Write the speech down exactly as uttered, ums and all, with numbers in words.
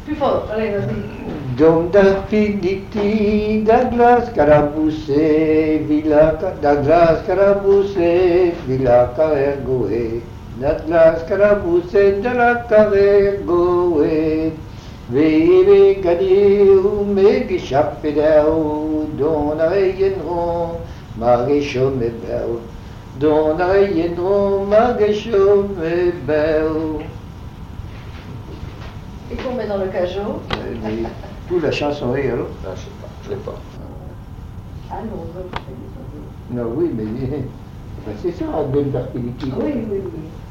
Plus fort, allez, vas-y. Dom d'Arpidicti, Douglas Carabousse, Villa Douglas Carabousse, Villa Carergoe, Douglas Carabousse de la Carergoe, Vive Gadiu, Megichapideu, Don Ayenron, Marichon Mebel, Don Ayenron, Marichon Mebel. Et qu'on met dans le cajot. Tout la chanson est alors. Ah, je sais pas, je l'ai pas. Ah non, on va Non, oui, mais ben, c'est ça, Dom d'Arpidicti. Oui, oui, oui.